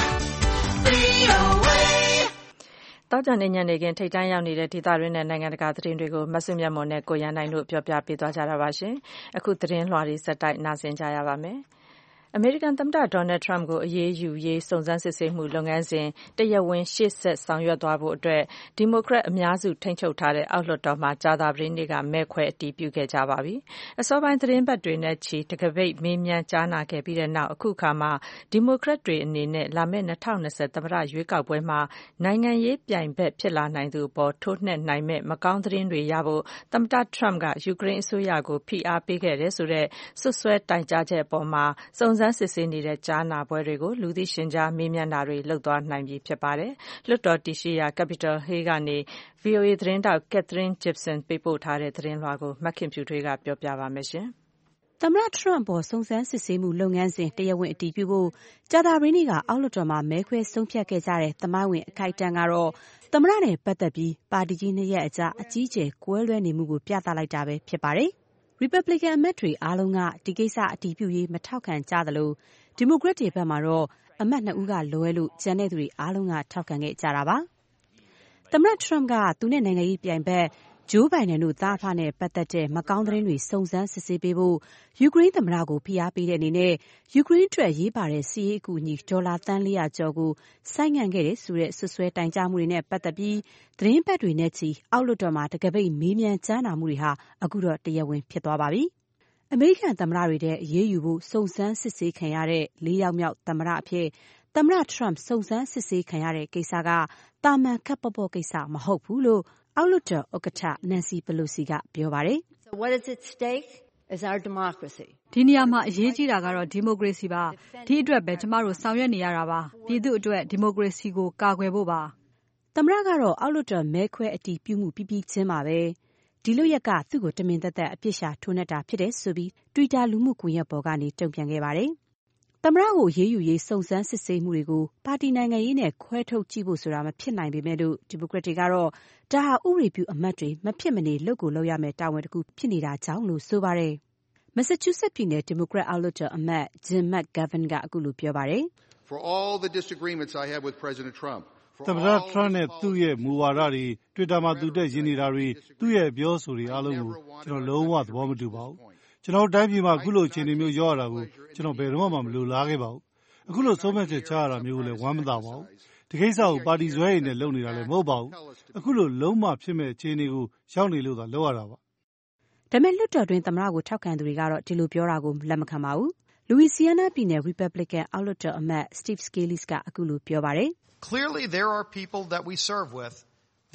V O A တောက်ကြနေညနေခင်းထိတ်တန်းရောက်နေတဲ့ဒေသရင်းနဲ့နိုင်ငံတကာသတင်းတွေကိုမဆုမြတ်မွန်နဲ့ကိုရန်နိုင်တို့ပြောပြပေးသွားကြတာပါရှင်။အခုသတင်းလွှာတွေစက်တိုက်နားဆင်ကြရပါမယ်။အမေရိကန်သမ္မတ Donald Trump ကိုအရေးယူရေးစုံစမ်းစစ်ဆေးမှုလုပ်ငန်းစဉ်တရားဝင်ရှေ့ဆက်ဆောင်ရွက်သွားဖို့အတွက်ဒီမိုကရက်အများစုထိန်းချုပ်ထားတဲ့အောက်လွှတ်တော်မှာကြာသပတေးနေ့ကမဲခွဲအတည်ပြုခဲ့ကြပါပြီ။အစောပိုင်းသတင်းပတ်တွေနဲ့ချီတကပိတ်မေးမြန်းကြားနာခဲ့ပြီးတဲ့နောက်အခုခါမှာဒီမိုကရက်တွေအနေနဲ့လာမယ့်၂၀၂၀သမ္မတရွေးကောက်ပွဲမှာနိုင်ငံရေးပြိုင်ဘက်ဖြစ်လာနိုင်သူအပေါ်ထိုးနှက်နိုင်မဲ့မကောင်းသတင်းတွေရဖို့သမ္မတ Trump ကယူကရိန်းအစိုးရကိုဖိအားပေးခဲ့တယ်ဆိုတဲ့စွပ်စွဲတိုင်ကြားချက်အပေါ်မှာစုံစမ်းစစ်ဆေးနေတဲ့ကြားနာပွဲတွေကိုလူသိရှင်ကြားမေးမြန်းတာတွေလုပ်သွားနိုင်ပြီဖြစ်ပါတယ်။လွှတ်တော်တည်ရှိရာ Capitol Hill ကနေ V O A သတင်းထောက် Catherine Gibson ပေးပို့ထားတဲ့သတင်းလွှာကိုမခင်ဖြူထွေးကပြောပြပါမယ်။သမ္မတ Trump ပေါ်စုံစမ်းစစ်ဆေးမှုလုပ်ငန်းစဉ်တရားဝင်အတည်ပြုဖို့ကြာသပတေးနေ့ကအောက်လွှတ်တော်မှာမဲခွဲဆုံးဖြတ်ခဲ့ကြတဲ့သမိုင်းဝင်အခိုက်အတန့်ကတော့သမ္မတနဲ့ပတ်သက်ပြီးပါတီကြီးနှစ်ရပ်အကြားအကြီးအကျယ်ကွဲလွဲနေမှုကိုပြသလိုက်တာပဲဖြစ်ပါတယ်။ Republican အမတ်တွေအားလုံးကဒီကိစ္စအတည်ပြုရေးမထောက်ခံကြသလိုဒီမိုကရက်တွေဘက်မှာတော့အမတ်နှစ်ဦးကလွဲလို့ကျန်တဲ့သူတွေအားလုံးကထောက်ခံခဲ့ကြတာပါ။သမ္မတ Trump ကသူနဲ့နိုင်ငံရေးပြိုင်ဘက် Joe Biden တို့သားအဖနဲ့ပတ်သက်တဲ့မကောင်းသတင်းတွေစုံစမ်းစစ်ဆေးပေးဖို့ယူကရိန်းသမ္မတကိုဖိအားပေးတဲ့အနေနဲ့ယူကရိန်းအတွက်ရေးပါတဲ့စစ်ရေးအကူအညီဒေါ်လာသန်းလေးရာကျော်ကိုဆိုင်းငံ့ခဲ့တယ်ဆိုတဲ့ဆွဆွဲတိုင်ကြားမှုတွေနဲ့ပတ်သက်ပြီးသတင်းပတ်တွေနဲ့ချီအောက်လွှတ်တော်မှာတကပိတ်မေးမြန်းကြားနာမှုတွေဟာအခုတော့တရားဝင်ဖြစ်သွားပါပြီ။အမေရိကန်သမ္မတတွေတဲ့အရေးယူဖို့စုံစမ်းစစ်ဆေးခံရတဲ့လေးယောက်မြောက်သမ္မတအဖြစ်သမ္မတ Trump စုံစမ်းစစ်ဆေးခံရတဲ့ကိစ္စကသာမန်ခပ်ပေါ့ပေါ့ကိစ္စမဟုတ်ဘူးလို့အောက်လွှတ်တော်ဥက္ကဋ္ဌ Nancy Pelosi ကပြောပါတယ်။ So what is at stake is our democracy. ဒီနေရာမှာအရေးကြီးတာကတော့ဒီမိုကရေစီပါ။ဒီအတွက်ပဲကျမတို့ဆောင်ရွက်နေရတာပါ။ပြည်သူ့အတွက်ဒီမိုကရေစီကိုကာကွယ်ဖို့ပါ။သမ္မတကတော့အောက်လွှတ်တော်မဲခွဲအတည်ပြုမှုပြီးပြီးချင်းပါပဲ။ဒီလိုရက်ကသူ့ကိုတမင်သက်သက်အပြစ်ရှာထိုးနှက်တာဖြစ်တယ်ဆိုပြီး Twitter လူမှုကွန်ရက်ပေါ်ကနေတုံ့ပြန်ခဲ့ပါတယ်။သမ္မတကိုရေးယူရေးစုံစမ်းစစ်ဆေးမှုတွေကိုပါတီနိုင်ငံရေးနဲ့ခွဲထုတ်ကြည့်ဖို့ဆိုတာမဖြစ်နိုင်ပေမဲ့လို့ဒီမိုကရက်တွေကတော့ဒါဟာဥပဒေပြုအမတ်တွေမဖြစ်မနေလုပ်ကိုလုပ်ရမယ့်တာဝန်တစ်ခုဖြစ်နေတာကြောင့်လို့ဆိုပါတယ်။ Massachusetts ပြည်နယ်ဒီမိုကရက်အောက်လွှတ်တော်အမတ် Jim McGovern ကအခုလိုပြောပါတယ်။ For all the disagreements I have with President Trump သမ္မတ Trump နဲ့သူ့ရဲ့မူဝါဒတွေ Twitter မှာသူတက်ရင်းနေတာတွေသူ့ရဲ့ပြောဆိုတွေအားလုံးကိုကျွန်တော်လုံးဝသဘောမတူပါဘူး။ကျွန်တော်တိုင်းပြည်မှာအခုလိုအခြေအနေမျိုးရောက်ရတာကိုကျွန်တော်ဘယ်တော့မှမလိုလားခဲ့ပါဘူး။အခုလိုဆုံးဖြတ်ချက်ချရတာမျိုးကိုလည်းဝမ်းမသာပါဘူး။ဒီကိစ္စကိုပါတီဆွဲရည်နဲ့လုပ်နေတာလည်းမဟုတ်ပါဘူး။အခုလိုလုံးဝဖြစ်မဲ့အခြေအနေကိုရောက်နေလို့သာလုပ်ရတာပါ။ဒါပေမဲ့လွှတ်တော်တွင်းသမ္မတကိုထောက်ခံသူတွေကတော့ဒီလိုပြောတာကိုလက်မခံပါဘူး။ Louisiana ပြည်နယ် Republican အောက်လွှတ်တော်အမတ် Steve Scalise ကအခုလိုပြောပါတယ်။ Clearly there are people that we serve with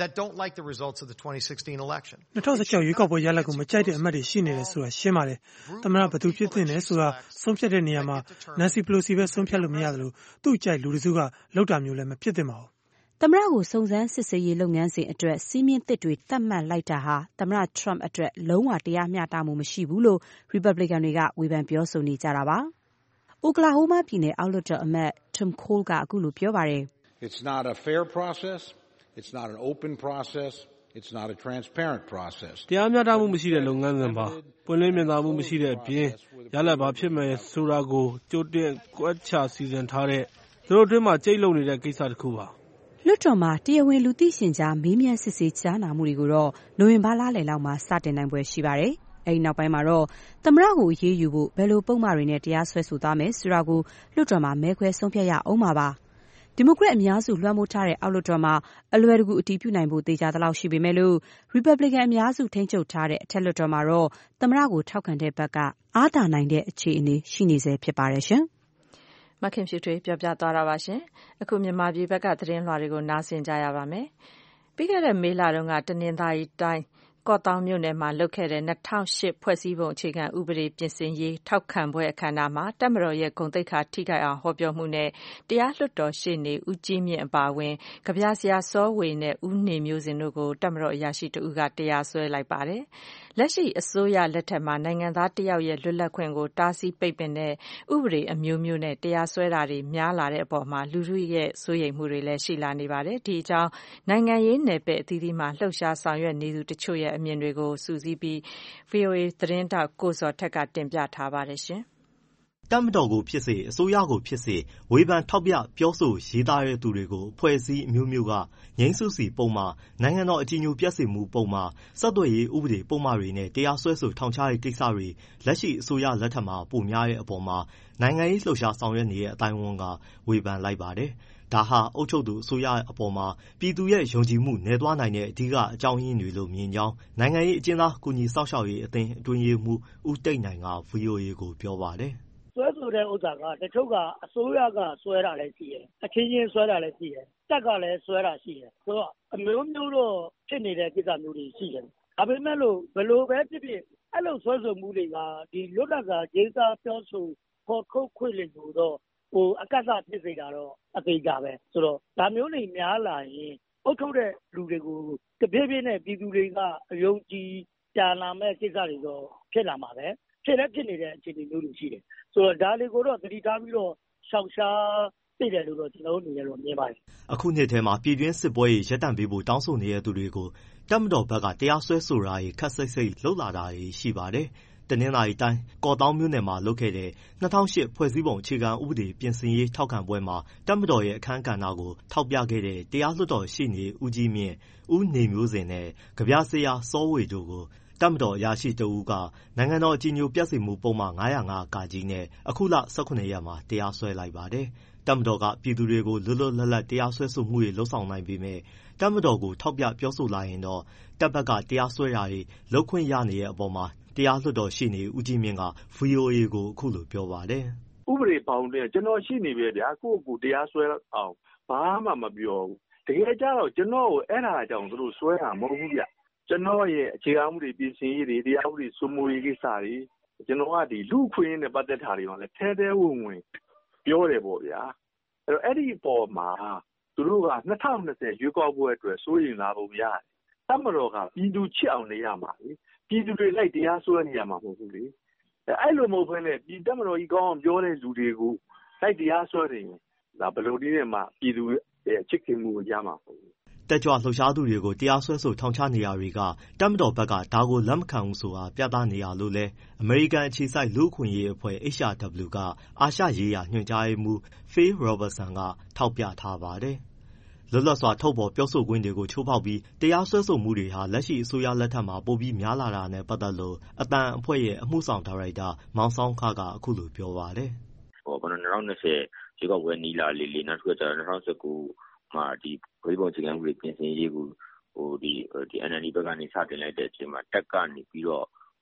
that don't like the results of the twenty sixteen election. ၂၀၁၆ရွေးကောက်ပွဲရလဒ်ကိုမကြိုက်တဲ့အမတ်တွေရှိနေတယ်ဆိုတာရှင်းပါတယ်။သမ္မတဘယ်သူဖြစ်သင့်တယ်ဆိုတာဆုံးဖြတ်တဲ့နေရာမှာ Nancy Pelosi ပဲဆုံးဖြတ်လို့မရသလိုသူ့ကြိုက်လူတစုကလောက်တာမျိုးလည်းမဖြစ်သင့်ပါဘူး။သမ္မတကိုစုံစမ်းစစ်ဆေးရေးလုပ်ငန်းစဉ်အတွက်စီးမြင့်သစ်တွေသတ်မှတ်လိုက်တာဟာသမ္မတ Trump အတွက်လုံးဝတရားမျှတမှုမရှိဘူးလို့ Republican တွေကဝေဖန်ပြောဆိုနေကြတာပါ။ Oklahoma ပြည်နယ်အောက်လွှတ်တော်အမတ် Tim Cole ကအခုလိုပြောပါတယ်။ It's not a fair process. It's not an open process. It's not a transparent process. တရားမျှတမှုမရှိတဲ့လုပ်ငန်းစဉ်ပါ။ပွင့်လင်းမြင်သာမှုမရှိတဲ့အပြင်ရလဒ်ဘာဖြစ်မယ်ဆိုတာကိုကြိုတင်ကွက်ချစီစဉ်ထားတဲ့သူတို့အတွင်းမှာကြိတ်လုံနေတဲ့ကိစ္စတစ်ခုပါ။လွှတ်တော်မှာတရားဝင်လူသိရှင်ကြားမေးမြန်းစစ်ဆေးကြားနာမှုတွေကိုတော့နိုဝင်ဘာလလယ်လောက်မှာစတင်နိုင်ပွဲရှိပါတယ်။အဲဒီနောက်ပိုင်းမှာတော့သမ္မတကိုအရေးယူဖို့ဘယ်လိုပုံမှန်တွေနဲ့တရားစွဲဆိုသွားမယ်ဆိုတာကိုလွှတ်တော်မှာမဲခွဲဆုံးဖြတ်ရအောင်ပါပါ။ဒီမိုကရက်အများစုလွှမ်းမိုးထားတဲ့အောက်လွှတ်တော်မှာအလွယ်တကူအတည်ပြုနိုင်ဖို့သေချာသလောက်ရှိပေမဲ့လို့ Republican အများစုထိန်းချုပ်ထားတဲ့အထက်လွှတ်တော်မှာတော့သမ္မတကိုထောက်ခံတဲ့ဘက်ကအားသာနိုင်တဲ့အခြေအနေရှိနေဆဲဖြစ်ပါတယ်ရှင်။မခင်ဖြူထွေးပြောပြသွားတာပါရှင်။အခုမြန်မာပြည်ဘက်ကသတင်းလွှာတွေကိုနားဆင်ကြရပါမယ်။ပြီးခဲ့တဲ့မေလတုန်းကတနင်္သာရီတိုင်းကော့သောင်းမြို့နယ်မှာလုပ်ခဲ့တဲ့၂၀၀၈ဖွဲ့စည်းပုံအခြေခံဥပဒေပြင်ဆင်ရေးထောက်ခံပွဲအခမ်းအနားမှာတပ်မတော်ရဲ့ဂုဏ်သိက္ခာထိခိုက်အောင်ဟောပြောမှုနဲ့တရားလွှတ်တော်ရှေ့နေဦးကြီးမြင့်အပါအဝင်ကဗျာဆရာစောဝေနဲ့ဦးနေမျိုးစင်တို့ကိုတပ်မတော်အရာရှိတဦးကတရားစွဲလိုက်ပါတယ်။လက်ရှိအစိုးရလက်ထက်မှာနိုင်ငံသားတယောက်ရဲ့လွတ်လပ်ခွင့်ကိုတားဆီးပိတ်ပင်တဲ့ဥပဒေအမျိုးမျိုးနဲ့တရားစွဲတာတွေများလာတဲ့အပေါ်မှာလူထုရဲ့စိုးရိမ်မှုတွေလည်းရှိလာနေပါတယ်။ဒီအကြောင်းနိုင်ငံရေးနယ်ပယ်အသီးသီးမှာလှုပ်ရှားဆောင်ရွက်နေသူတချို့ရဲ့အမြင်တွေကိုစုစည်းပြီး ဗွီအိုအေ သတင်းထောက်ကိုဇော်ထက်ကတင်ပြထားပါတယ်ရှင်။တပ်မတော်ကိုဖြစ်စေအစိုးရကိုဖြစ်စေဝေဖန်ထောက်ပြပြောဆိုရေးသားတဲ့သူတွေကိုအဖွဲ့အစည်းအမျိုးမျိုးကငြိမ်းစုစီပုံမှာနိုင်ငံတော်အကြည်ညိုပျက်စေမှုပုံမှာဆက်သွယ်ရေးဥပဒေပုံမှာတွေနဲ့တရားစွဲဆိုထောင်ချတဲ့ကိစ္စတွေလက်ရှိအစိုးရလက်ထက်မှာပိုများတဲ့အပေါ်မှာနိုင်ငံရေးလှုပ်ရှားဆောင်ရွက်နေတဲ့အတိုင်းအဝန်ကဝေဖန်လိုက်ပါတယ်။ဒါဟာအုပ်ချုပ်သူအစိုးရအပေါ်မှာပြည်သူရဲ့ယုံကြည်မှုနည်းသွားနိုင်တဲ့အဓိကအကြောင်းရင်းတွေလို့မြင်ကြောင်းနိုင်ငံရေးအကျဉ်းသားကူညီစောင့်ရှောက်ရေးအသင်းအတွင်းရေးမှူးဦးတိတ်နိုင်က ဗွီအိုအေကိုပြောပါတယ်။စွဲဆိုတဲ့ဥစ္စာကတချို့ကအစိုးရကစွဲတာလည်းရှိတယ်အချင်းချင်းစွဲတာလည်းရှိတယ်တက်ကလည်းစွဲတာရှိတယ်ဆိုတော့အမျိုးမျိုးတော့ဖြစ်နေတဲ့ကိစ္စမျိုးတွေရှိတယ်ဒါပေမဲ့လို့ဘယ်လိုပဲဖြစ်ဖြစ်အဲ့လိုစွဲဆိုမှုတွေကဒီလွတ်လပ်စွာရေးသားပြောဆိုဖော်ထုတ်ခွင့်တွေကိုတော့ဟိုအကန့်အသတ်ဖြစ်စေတာတော့အသေးကြပဲဆိုတော့ဒါမျိုးတွေများလာရင်အုပ်ချုပ်တဲ့လူတွေကိုတပြေးပြေးနဲ့ပြည်သူတွေကအယုံကြည်ကြာလာမဲ့ကိစ္စတွေတော့ဖြစ်လာမှာပဲဖြစ်လည်းဖြစ်နေတဲ့အခြေအနေမျိုးတွေရှိတယ်ဆိုတော့ဒါတွေကိုတော့သတိထားပြီးတော့ရှောင်ရှားသိတယ်လို့တော့ကျွန်တော်တို့အနေနဲ့တော့မြင်ပါတယ်အခုနှစ်ထဲမှာပြည်တွင်းစစ်ပွဲတွေရပ်တန့်ပေးဖို့တောင်းဆိုနေတဲ့သူတွေကိုတပ်မတော်ဘက်ကတရားစွဲဆိုတာတွေခက်စိတ်စိတ်လှုပ်လာတာတွေရှိပါတယ်တနင်္လာရီတိုင်းကော့သောင်းမြို့နယ်မှာလုပ်ခဲ့တဲ့၂၀၀၈ဖွဲ့စည်းပုံအခြေခံဥပဒေပြင်ဆင်ရေးထောက်ခံပွဲမှာတပ်မတော်ရဲ့အခမ်းကဏ္ဍကိုထောက်ပြခဲ့တဲ့တရားလွှတ်တော်ရှေ့နေဦးကြီးမြင့်ဦးနေမျိုးစင်နဲ့ကဗျာဆရာစောဝေတို့ကိုတပ်မတော်အရာရှိတဦးကနိုင်ငံတော်အကြည်ညိုပျက်စေမှုပုံမှန်၅၀၅ကကြီးနဲ့အခုလ၁၇ရက်မှာတရားစွဲလိုက်ပါတယ်။တပ်မတော်ကပြည်သူတွေကိုလွတ်လွတ်လပ်လပ်တရားစွဲဆိုမှုတွေလုပ်ဆောင်နိုင်ပေမဲ့တပ်မတော်ကိုထောက်ပြပြောဆိုလာရင်တော့တပ်ဘက်ကတရားစွဲတာတွေလုပ်ခွင့်ရနေတဲ့အပေါ်မှာတရားလွှတ်တော်ရှေ့နေဦးကြီးမြင့်က ဗွီအိုအေကိုအခုလိုပြောပါတယ်။ဥပဒေပေါင်းတဲ့ကျွန်တော်ရှိနေပဲဗျာကိုယ့်ကိုတရားစွဲအောင်ဘာမှမပြောဘူး။တကယ်ကြတော့ကျွန်တော်ကိုအဲ့ဒါကြောင့်သူတို့စွဲတာမဟုတ်ဘူးဗျ။ကျွန်တော်ရဲ့အခြေခံမှုတွေပြင်ဆင်ရေးတွေတရားဥပဒေစိုးမိုးရေးကိစ္စတွေကျွန်တော်ကဒီလူခွင့်နဲ့ပတ်သက်တာတွေကလည်းထဲထဲဝင်ဝင်ပြောတယ်ပေါ့ဗျာအဲ့တော့အဲ့ဒီပေါ်မှာသူတို့က၂၀၂၀ရွေးကောက်ပွဲအတွက်စိုးရိမ်လာပုံရတယ်တမတော်ကပြည်သူချစ်အောင်နေရမှာလေပြည်သူတွေလိုက်တရားစွဲနေရမှာမဟုတ်ဘူးလေအဲ့လိုမဟုတ်ဘဲနဲ့ပြည်တမတော်ကြီးကောင်းအောင်ပြောတဲ့လူတွေကိုလိုက်တရားစွဲတယ်ဒါဘယ်လိုနည်းနဲ့မှပြည်သူရဲ့ချစ်ခင်မှုကိုရမှာပေါ့တက်ကြွလှုပ်ရှားသူတွေကိုတရားစွဲဆိုထောင်ချနေရတွေကတပ်မတော်ဘက်ကဒါကိုလက်မခံဘူးဆိုတာပြသနေရလို့လဲအမေရိကန်အခြေစိုက်လူ့အခွင့်အရေးအဖွဲ့ H R W ကအာရှရေးရာညွှန်ကြားရေးမှူး Phil Robertson ကထောက်ပြထားပါတယ်။လွတ်လပ်စွာထုတ်ဖော်ပြောဆိုခွင့်တွေကိုချိုးဖောက်ပြီးတရားစွဲဆိုမှုတွေဟာလက်ရှိအစိုးရလက်ထက်မှာပိုပြီးများလာတာနဲ့ပတ်သက်လို့အတန်အဖွဲ့ရဲ့အမှုဆောင်ဒါရိုက်တာမောင်ဆောင်ခကအခုလိုပြောပါတယ်။ဟောဘယ်၂၀၂၀ရွေးကောက်ပွဲနီးလာလေလေနောက်တစ်ခုကျတော့၂၀၁၉မှာဒီဖွဲ့စည်းပုံအခြေခံဥပဒေပြင်ဆင်ရေးကိုဟိုဒီဒီ N L D ဘက်ကနေစတင်လိုက်တဲ့အချိန်မှာတက်ကနေပြီးတော့ဒါ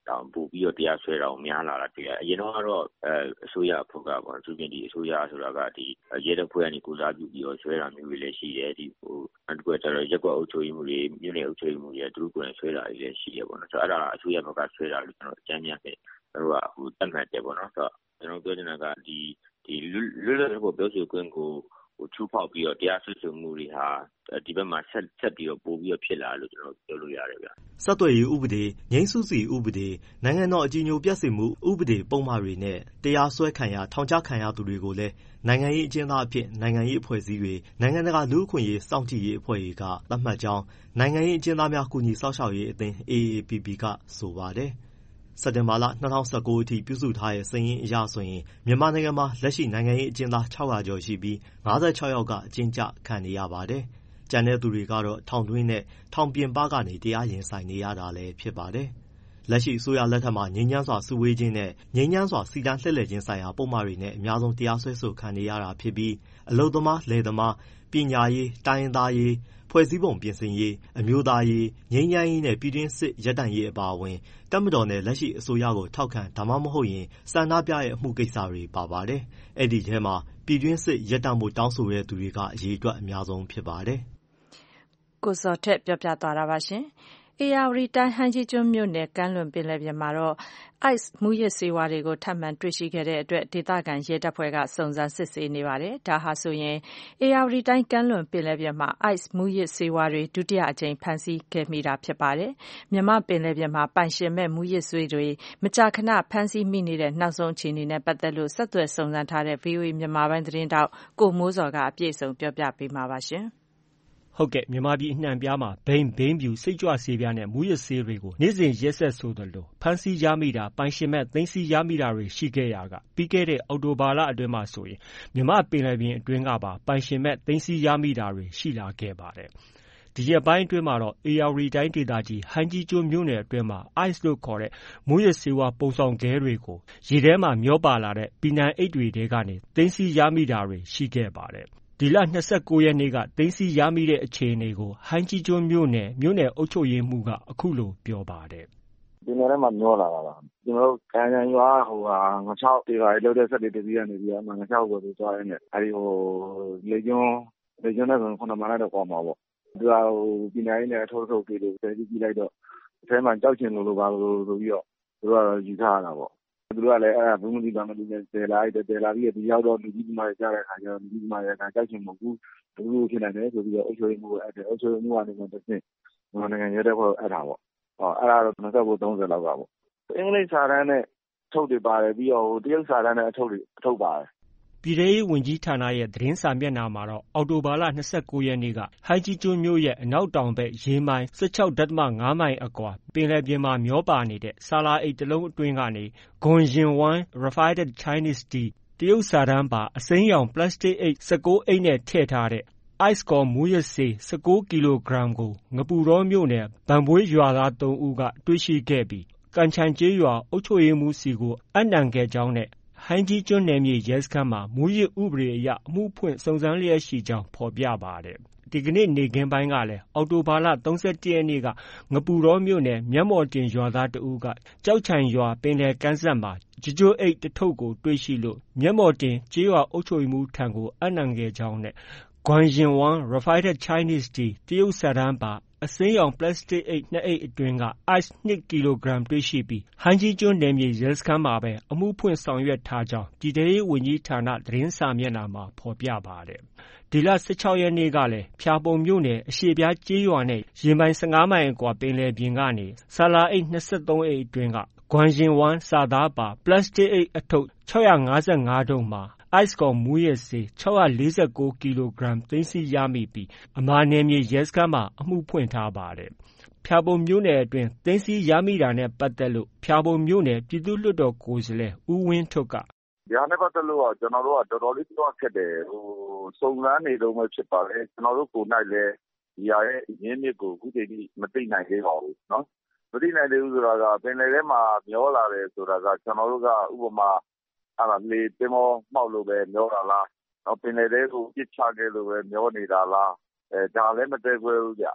တောင်ပို့ပြီးတော့တရားစွဲတာကိုများလာတာတွေ့ရတယ်အရင်တော့ကတော့အဲအစိုးရအဖွဲ့ကပေါ့သူပြင်ဒီအစိုးရဆိုတာကဒီရဲတပ်ဖွဲ့ကနေကိုစားပြုပြီးတော့စွဲတာမျိုးတွေလည်းရှိတယ်ဒီဟိုနောက်တစ်ခုကျတော့ရက်ကွက်အုပ်ချုပ်ရေးမှုတွေမြို့နယ်အုပ်ချုပ်ရေးမှုတွေသူတို့ကိုယ်တိုင်ဆွဲတာတွေလည်းရှိရပေါ့နော်ဆိုတော့အဲ့ဒါအစိုးရဘက်ကဆွဲတာလို့ကျွန်တော်အကြမ်းများတယ်ကျွန်တော်ကဟိုတတ်မှတ်တယ်ပေါ့နော်ဆိုတော့ကျွန်တော်ပြောချင်တာကဒီဒီလွတ်လပ်တဲ့ပြောဆိုခွင့်ကိုဟိုချူဖောက်ပြီးတော့တရားစွဲဆိုမှုတွေဟာဒီဘက်မှာဆက်ဆက်ပြီးတော့ပို့ပြီးတော့ဖြစ်လာလို့ကျွန်တော်ပြောလို့ရတယ်ဗျာဆက်သွယ်ရေးဥပဒေငြိမ်းစုစီဥပဒေနိုင်ငံတော်အကြီးအကျယ်ပြည့်စုံမှုဥပဒေပုံမှန်တွေနဲ့တရားစွဲခံရထောင်ချခံရသူတွေကိုလည်းနိုင်ငံရေးအကျဉ်းသားအဖြစ်နိုင်ငံရေးအဖွဲ့အစည်းတွေနိုင်ငံတကာလူ့အခွင့်အရေးစောင့်ကြည့်ရေးအဖွဲ့တွေကသတ်မှတ်ကြောင်းနိုင်ငံရေးအကျဉ်းသားများကူညီစောင့်ရှောက်ရေးအသင်း အေအေပီပီ ကဆိုပါတယ်စက်တင်ဘာလ၂၀၁၉အထိပြုစုထားတဲ့စာရင်းအရဆိုရင်မြန်မာနိုင်ငံမှာလက်ရှိနိုင်ငံရေးအကျဉ်းသား၆၀၀ကျော်ရှိပြီး၅၆ယောက်ကအကျဉ်းကျခံနေရပါတယ်။ကျန်တဲ့သူတွေကတော့ထောင်တွင်းနဲ့ထောင်ပြင်ပကနေတရားရင်ဆိုင်နေရတာလည်းဖြစ်ပါတယ်။လက်ရှိအစိုးရလက်ထက်မှာငြိမ်းချမ်းစွာစုဝေးခြင်းနဲ့ငြိမ်းချမ်းစွာစီတန်းလှည့်လည်ခြင်းဆိုင်ရာပုံမှန်တွေနဲ့အများဆုံးတရားစွဲဆိုခံနေရတာဖြစ်ပြီးအလုပ်သမား၊လယ်သမား၊ပညာရေး၊တိုင်းရင်းသားရေးဖွဲ့စည်းပုံပြင်ဆင်ရေးအမျိုးသားရေးငြိမ်းချမ်းရေးနဲ့ပြည်တွင်းစစ်ရပ်တန့်ရေးအပါအဝင်တပ်မတော်နဲ့လက်ရှိအစိုးရကိုထောက်ခံဒါမှမဟုတ်ရင်ဆန္ဒပြရဲ့အမှုကိစ္စတွေပါပါတယ်။အဲ့ဒီထဲမှာပြည်တွင်းစစ်ရပ်တန့်မှုတောင်းဆိုတဲ့သူတွေကအရေးအတွက်အများဆုံးဖြစ်ပါတယ်။ကိုစောထက်ပြောပြသွားတာပါရှင်။ဧရာဝတီတိုင်းဟန်းကြီးကျွန်းမြို့နယ်ကမ်းလွန်ပင်လယ်ပြင်မှာတော့ ice မူးယစ်ဆေးဝါးတွေကိုထပ်မံတွေ့ရှိခဲ့တဲ့အတွက်ဒေသခံရဲတပ်ဖွဲ့ကစုံစမ်းစစ်ဆေးနေပါတယ်။ဒါဟာဆိုရင်ဧရာဝတီတိုင်းကမ်းလွန်ပင်လယ်ပြင်မှာ ice မူးယစ်ဆေးဝါးတွေဒုတိယအကြိမ်ဖမ်းဆီးခဲ့မိတာဖြစ်ပါတယ်။မြန်မာပင်လယ်ပြင်မှာပိုင်ရှင်မဲ့မူးယစ်ဆေးတွေမကြာခဏဖမ်းဆီးမိနေတဲ့နောက်ဆုံးအခြေအနေနဲ့ပတ်သက်လို့ဆက်သွယ်စုံစမ်းထားတဲ့ ဗွီအိုအေမြန်မာပိုင်းသတင်းတောက်ကိုမိုးစော်ကအပြည့်အစုံပြောပြပေးမှာပါရှင်။ဟုတ်ကဲ့မြန်မာပြည်အနှံ့ပြားမှာဘိန်း၊ဘိန်းဖြူ၊စိတ်ကြွဆေးပြားနဲ့မူးယစ်ဆေးတွေကိုနေ့စဉ်ရက်ဆက်ဆိုသလိုဖမ်းဆီးရမိတာပိုင်ရှင်မဲ့သိမ်းဆည်းရမိတာတွေရှိခဲ့ရာကပြီးခဲ့တဲ့အောက်တိုဘာလအတွင်းမှာဆိုရင်မြန်မာပင်လယ်ပြင်အတွင်းကပါပိုင်ရှင်မဲ့သိမ်းဆည်းရမိတာတွေရှိလာခဲ့ပါတယ်။ဒီရက်ပိုင်းအတွင်းမှာတော့ဧရာဝတီတိုင်းဒေသကြီးဟန်းကြီးကျွန်းမြို့နယ်အတွင်းမှာ ice လို့ခေါ်တဲ့မူးယစ်ဆေးဝါးပုံဆောင်ခဲတွေကိုရေထဲမှာမျောပါလာတဲ့ပီနံအိတ်တွေထဲကနေသိမ်းဆည်းရမိတာတွေရှိခဲ့ပါတယ်။ဒီလ၂၉ရက်နေ့ကသိမ်းဆည်းရမိတဲ့အခြေအနေကိုဟန်းကြီးကျွန်းမြို့နယ်မြို့နယ်အုပ်ချုပ်ရေးမှူးကအခုလိုပြောပါတယ်။ဒီနယ်ထဲမှာမျောလာတာပါ။ကျွန်တော်တို့ကံရံရွာဟိုဟာငါးချောက်တေပါလေလောက်တဲ့ဆက်တွေတစီကနေပြီးတော့ငါးချောက်ကိုသူသွားရင်းနဲ့အဲဒီဟိုလေကျွန်းလေကျွန်းနဲ့ဆိုခုနမလာတော့ကောင်းမှာပေါ့။သူကဟိုပြည်နိုင်နဲ့အထောက်အထုတ်တွေလို့ဆယ်ကြည့်ကြည့်လိုက်တော့အထဲမှာကြောက်ချင်လို့လို့ပါလို့ဆိုပြီးတော့သူတို့ကတော့ယူထားရတာပေါ့။သူတို့ကလည်းအဲ့ဒါဘုံမတိပါမတိနဲ့တယ်လာလိုက်တယ်လာပြီးဒီရောက်တော့လူကြီးဒီမှာကြားတဲ့ခါကျတော့လူကြီးဒီမှာရတာကြောက်ချင်မဟုတ်ဘူးလူလူဖြစ်နေတယ်ဆိုပြီးတော့အုပ်ချုပ်ရေးမှုကိုအဲ့ဒါအုပ်ချုပ်ရေးမှုကနေတော့တစ်ဆင့်မြန်မာနိုင်ငံရဲတပ်ဖွဲ့အဲ့ဒါပေါ့ဟောအဲ့ဒါတော့နှစ်ကိုသုံးဆယ်လောက်ကပေါ့အင်္ဂလိပ်စာတန်းနဲ့အထုတ်တွေပါတယ်ပြီးတော့တရုတ်စာတန်းနဲ့အထုတ်တွေအထုတ်ပါတယ်ပြည်ထောင်ရေးဝန်ကြီးဌာနရဲ့သတင်းစာမျက်နှာမှာတော့အောက်တိုဘာလ၂၉ရက်နေ့ကဟန်းကြီးကျွန်းမြို့ရဲ့အနောက်တောင်ဘက်ရေမိုင်၁၆ဒသမ၅မိုင်အကွာပင်လယ်ပြင်မှာမျောပါနေတဲ့ဆာလာအိတ်တစ်လုံးအတွင်းကနေဂွန်ရင်ဝမ် Refined Chinese Tea တရုတ်စာတန်းပါအစိမ်းရောင်ပလတ်စတစ်အိတ်၁၉အိတ်နဲ့ထည့်ထားတဲ့ice ကောမူးယစ်ဆေး၁၉ကီလိုဂရမ်ကိုငပူတောမြို့နယ်ဘန့်ဘွေးရွာသား၃ဦးကတွေ့ရှိခဲ့ပြီးကန်ချန်ကျေးရွာအုပ်ချုပ်ရေးမှူးဆီကိုအပ်နှံခဲ့ကြောင်းနဲ့ဟန်းကြီးကျွန်းနယ်မြေရဲစခန်းမှာမူးယစ်ဥပဒေအရအမှုဖွင့်စုံစမ်းလျက်ရှိကြောင်းဖော်ပြပါတယ်။ဒီကနေ့နေ့ခင်းပိုင်းကလည်းအောက်တိုဘာလ၃၁ရက်နေ့ကငပူတောမြို့နယ်မျက်မော်တင်ရွာသားတဦးကကြောက်ချံရွာပင်လယ်ကမ်းစပ်မှာကြိုးကြိုးအိတ်တစ်ထုပ်ကိုတွေ့ရှိလို့မျက်မော်တင်ကျေးရွာအုပ်ချုပ်ရေးမှူးထံကိုအပ်နှံခဲ့ကြောင်းနဲ့ဂွမ်ရင်ဝမ် Refined Chinese Tea တရုတ်စာတန်းပါအစိမ်းရောင်ပလတ်စတစ်အိတ်၂အိတ်အတွင်းက ice ၂ကီလိုဂရမ်တွေ့ရှိပြီးဟန်းကြီးကျွန်းနယ်မြေရဲစခန်းမှာပဲအမှုဖွင့်ဆောင်ရွက်ထားကြောင်းပြည်ထောင်ရေးဝန်ကြီးဌာနသတင်းစာမျက်နှာမှာဖော်ပြပါတယ်။ဒီလ၁၆ရက်နေ့ကလည်းဖျာပုံမြို့နယ်အရှေ့ပြားကျေးရွာနဲ့ရေမိုင်၁၅မိုင်အကွာပင်လယ်ပြင်ကနေဆာလာအိတ်၂၃အိတ်အတွင်းကဂွမ်ရင်ဝမ်စာသားပါပလတ်စတစ်အိတ်အထုပ်၆၅၅ထုပ်မှာice ကောမူးယစ်ဆေး၆၄၉ကီလိုဂရမ်သိမ်းဆည်းရမိပြီးအမာနယ်မြေရဲစခန်းမှာအမှုဖွင့်ထားပါတယ်။ဖျာပုံမြို့နယ်အတွင်းသိမ်းဆည်းရမိတာနဲ့ပတ်သက်လို့ဖျာပုံမြို့နယ်ပြည်သူ့လွှတ်တော်ကိုယ်စားလှယ်ဦးဝင်းထွဋ်ကဒီဟာနဲ့ပတ်သက်လို့ကျွန်တော်တို့ကတော်တော်လေးပြောခက်တယ်ဟိုစုံစမ်းနေတော့မှဖြစ်ပါလေကျွန်တော်တို့ကိုနိုင်လဲဒီဟာရဲ့ရင်းမြစ်ကိုအခုတည်းကမသိနိုင်သေးပါဘူးเนาะမသိနိုင်သေးဘူးဆိုတာကပင်လယ်ထဲမှာမျောလာတယ်ဆိုတာကကျွန်တော်တို့ကဥပမာအဲ့ဒါလေတင်မောမှောက်လို့ပဲမျောတာလားတော့ပင်လယ်ထဲကိုပြစ်ချခဲ့လို့ပဲမျောနေတာလားအဲဒါလည်းမတည့်ခွဲဘူးဗျ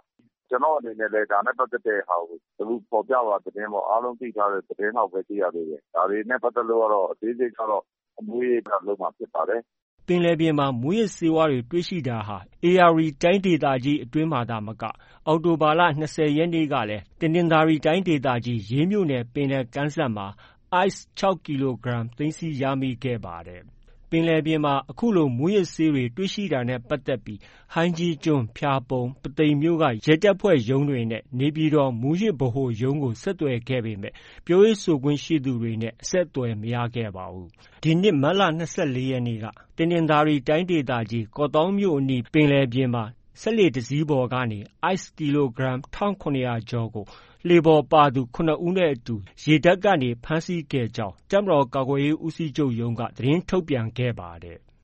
ကျွန်တော်အနေနဲ့လည်းဒါနဲ့ပတ်သက်တဲ့ဟာကိုသူပေါ်ပြပါတဲ့ပေါ့အားလုံးသိထားတဲ့တဲ့နောက်ပဲသိရသေးတယ်ဒါတွေနဲ့ပတ်သက်လို့ကတော့အသေးစိတ်ကတော့အမွေးကလုံးမှာဖြစ်ပါတယ်ပင်လယ်ပြင်မှာမူးယစ်ဆေးဝါးတွေတွေ့ရှိတာဟာဧရာဝတီတိုင်းဒေသကြီးအတွင်းမှာသာမကအောက်တိုဘာလ၂၀ရက်နေ့ကလည်းတနင်္သာရီတိုင်းဒေသကြီးရေးမြို့နယ်ပင်လယ်ကမ်းစပ်မှာ ice ၆ကီလိုဂရမ်သိမ်းဆည်းရမိခဲ့ပါတယ်။ပင်လယ်ပြင်မှာအခုလိုမူးယစ်ဆေးတွေတွေ့ရှိတာနဲ့ပတ်သက်ပြီးဟိုင်းကြီးကျွန်း၊ဖျာပုံ၊ပုသိမ်မြို့ကရဲတပ်ဖွဲ့ရုံးတွေနဲ့နေပြည်တော်မူးယစ်ဗဟိုရုံးကိုဆက်သွယ်ခဲ့ပေမဲ့ပြောရေးဆိုခွင့်ရှိသူတွေနဲ့အဆက်အသွယ်မရခဲ့ပါဘူး။ဒီနှစ်မတ်လ၂၄ရက်နေ့ကတနင်္သာရီတိုင်းဒေသကြီးကော့သောင်းမြို့အနီးပင်လယ်ပြင်မှာစက်လှေတစ်စီးပေါ်ကနေ ice ကီလိုဂရမ်၁၇၀၀ကျော်ကိုလှေပေါ်ပါသူ၇ဦးနဲ့အတူရေတပ်ကနေဖမ်းဆီးခဲ့ကြောင်းတပ်မတော်ကာကွယ်ရေးဦးစီးချုပ်ရုံးကသတင်းထုတ်ပြန်ခဲ့ပါတယ်။